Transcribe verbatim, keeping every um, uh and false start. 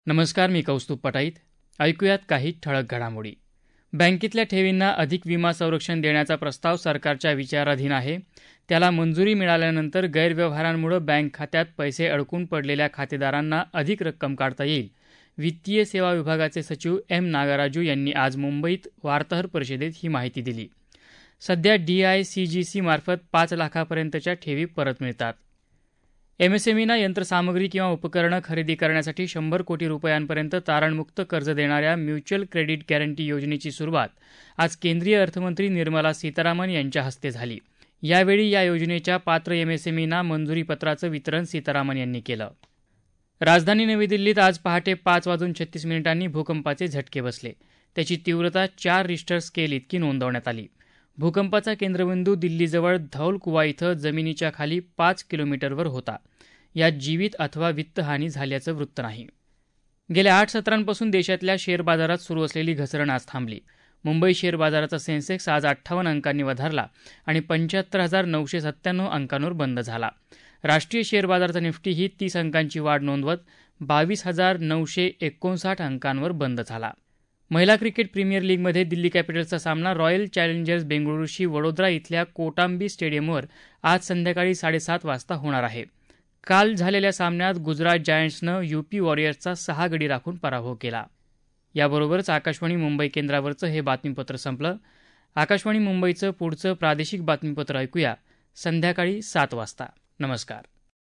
नमस्कार, मी कौस्तुभ पटाईत. ऐकूयात काही ठळक घडामोडी. बँकेतल्या ठेवींना अधिक विमा संरक्षण देण्याचा प्रस्ताव सरकारच्या विचाराधीन आहे. त्याला मंजुरी मिळाल्यानंतर गैरव्यवहारांमुळे बँक खात्यात पैसे अडकून पडलेल्या खातेदारांना अधिक रक्कम काढता येईल. वित्तीय सेवा विभागाचे सचिव एम नागराजू यांनी आज मुंबईत वार्ताहर परिषदेत ही माहिती दिली. सध्या डीआयसीजीसी मार्फत पाच लाखापर्यंतच्या ठेवी परत मिळतात. एमएसएमईना यंत्रसामग्री किंवा उपकरणं खरेदी करण्यासाठी शंभर कोटी रुपयांपर्यंत तारणमुक्त कर्ज देणाऱ्या म्युच्युअल क्रेडिट गॅरंटी योजनेची सुरुवात आज केंद्रीय अर्थमंत्री निर्मला सीतारामन यांच्या हस्ते झाली. यावेळी या योजनेच्या पात्र एमएसएमईना मंजुरीपत्राचं वितरण सीतारामन यांनी केलं. राजधानी नवी दिल्लीत आज पहाटे पाच वाजून छत्तीस मिनिटांनी भूकंपाचे झटके बसले. त्याची तीव्रता चार रिश्टर स्केल इतकी नोंदवण्यात आली. भूकंपाचा केंद्रबिंदू दिल्लीजवळ धौलकुवा इथं जमिनीच्या खाली पाच किलोमीटरवर होता. यात जीवित अथवा वित्तहानी झाल्याचं वृत्त नाही. गेल्या आठ सत्रांपासून देशातल्या शेअर बाजारात सुरू असलेली घसरण आज थांबली. मुंबई शेअर बाजाराचा सेन्सेक्स आज अठ्ठावन्न अंकांनी वधारला आणि पंच्याहत्तर हजार नऊशे सत्त्याण्णव अंकांवर बंद झाला. राष्ट्रीय शेअर बाजाराचा निफ्टी ही तीस अंकांची वाढ नोंदवत बावीस हजार नऊशे एकोणसाठ अंकांवर बंद झाला. महिला क्रिकेट प्रीमियर लीगमध्ये दिल्ली कॅपिटल्सचा सामना रॉयल चॅलेंजर्स बेंगळुरूशी वडोदरा इथल्या कोटांबी स्टेडियमवर आज संध्याकाळी साडेसात वाजता होणार आहे. काल झालेल्या सामन्यात गुजरात जायंट्सनं यूपी वॉरियर्सचा सहा गडी राखून पराभव केला. याबरोबरच आकाशवाणी मुंबई केंद्रावरचं हे बातमीपत्र संपलं. आकाशवाणी मुंबईचं पुढचं प्रादेशिक बातमीपत्र ऐकूया संध्याकाळी सात वाजता. नमस्कार.